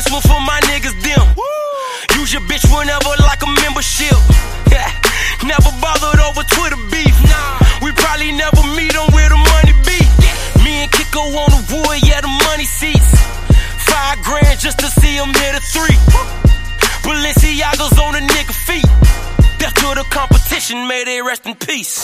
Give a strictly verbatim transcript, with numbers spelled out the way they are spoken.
This one for my niggas, them. Use your bitch whenever like a membership. Yeah. Never bothered over Twitter beef. We probably never meet on where the money be. Me and Kiko on the wood, yeah, the money seats. Five grand just to see him hit a three. Balenciaga's on a nigga feet. Death to the competition, may they rest in peace.